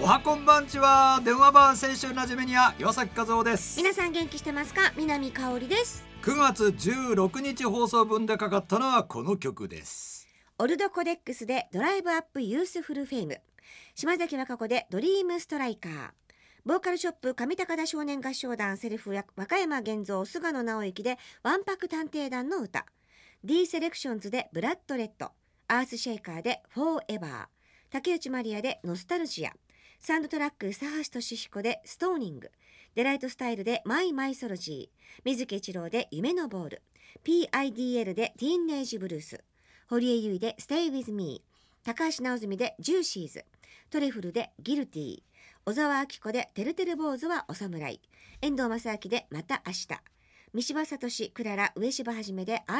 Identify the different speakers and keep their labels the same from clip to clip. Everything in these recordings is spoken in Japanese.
Speaker 1: はこんばんちは。電話番青春ラジメニア岩崎和夫です。
Speaker 2: 皆さん元気してますか？南香織です。
Speaker 1: 9月16日放送分でかかったのはこの曲です。
Speaker 2: オルドコデックスでドライブアップユースフルフェイム、島崎和歌子でドリームストライカー、ボーカルショップ上高田少年合唱団セルフ和歌山源三菅野直之でわんぱく探偵団の歌、 D セレクションズでブラッドレッド、アースシェイカーでフォーエバー、竹内まりやでノスタルジア、サウンドトラック佐橋俊彦でストーニング、デライトスタイルでマイマイソロジー、水木一郎で夢のボール、 PIDL でティーンネージブルース、堀江由衣で Stay with me、 高橋直澄でジューシーズ、トリフルでギルティー、小沢明子でてるてる坊主はお侍、遠藤正明でまた明日、三柴聡クララ上柴はじめで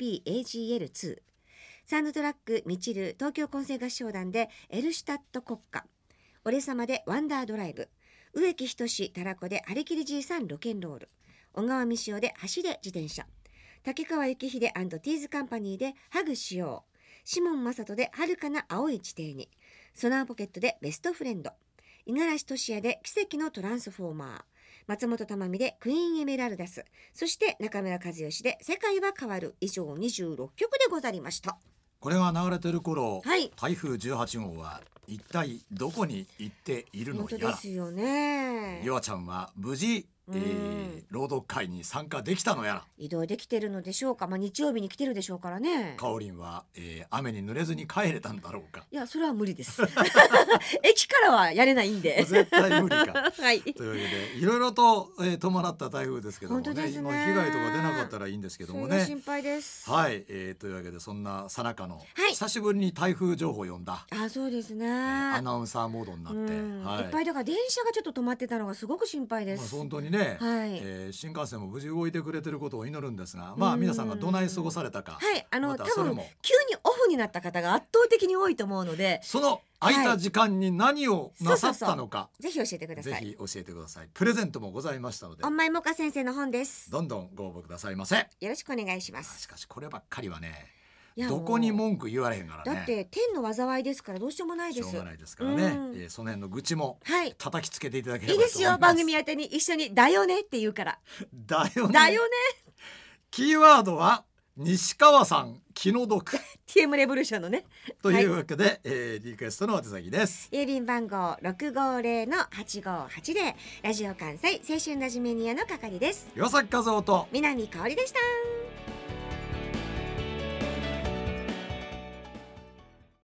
Speaker 2: RTBAGL2、 サウンドトラックみちる東京混声合唱団でエルシュタット国歌、俺様でワンダードライブ、植木仁たらこで張り切りじいさんロケンロール、小川美潮で走れ自転車、竹川幸秀&ティーズカンパニーでハグしよう、シモン正人で遥かな青い地底に、ソナーポケットでベストフレンド、五十嵐俊也で奇跡のトランスフォーマー、松本珠美でクイーンエメラルダス、そして中村和義で世界は変わる。以上26曲でござりました。
Speaker 1: これが流れてる頃、
Speaker 2: はい、
Speaker 1: 台風18号は一体どこに行っているのやら。
Speaker 2: 本当ですよね。
Speaker 1: ゆあちゃんは無事、朗読会に参加できたのやら。
Speaker 2: 移動できてるのでしょうか。日曜日に来てるでしょうからね。
Speaker 1: かおりんは、雨に濡れずに帰れたんだろうか。
Speaker 2: いや、それは無理です駅からはやれないんで
Speaker 1: 絶対無理か
Speaker 2: はい、
Speaker 1: というわけでいろいろと、伴った台風ですけどもね、
Speaker 2: 本当ですね。
Speaker 1: 今被害とか出なかったらいいんですけどもね。
Speaker 2: それが心配です。
Speaker 1: はい、というわけでそんなさなかの、
Speaker 2: はい、
Speaker 1: 久しぶりに台風情報を読んだ。
Speaker 2: そうですね、
Speaker 1: アナウンサーモードになって、
Speaker 2: いっぱいだから電車がちょっと止まってたのがすごく心配です。
Speaker 1: 本当にね、
Speaker 2: はい、
Speaker 1: 新幹線も無事動いてくれてることを祈るんですが、皆さんがどない過ごされたか。
Speaker 2: はい、多分
Speaker 1: それも
Speaker 2: 急にオフになった方が圧倒的に多いと思うので、
Speaker 1: その空いた時間に何をなさったのか、
Speaker 2: ぜひ教えてください。
Speaker 1: ぜひ教えてください。プレゼントもございましたので、
Speaker 2: おんまいもか先生の本です。
Speaker 1: どんどんご応募くださいませ。
Speaker 2: よろしくお願いします。
Speaker 1: しかしこればっかりはね、どこに文句言われへんからね。
Speaker 2: だって天の災いですからどうしようもないです。
Speaker 1: しょうがないですからね、その辺の愚痴も叩きつけていただければ
Speaker 2: いいですよ。番組宛てに一緒にだよねって言うから
Speaker 1: だよね。
Speaker 2: だよね。
Speaker 1: キーワードは西川さん気の毒
Speaker 2: TM レボリューションのね。
Speaker 1: というわけで、リクエストの宛先です。
Speaker 2: 郵便番号 650-8580、 ラジオ関西青春ラジメニアの係です。
Speaker 1: 岩崎和夫と
Speaker 2: 南香織でした。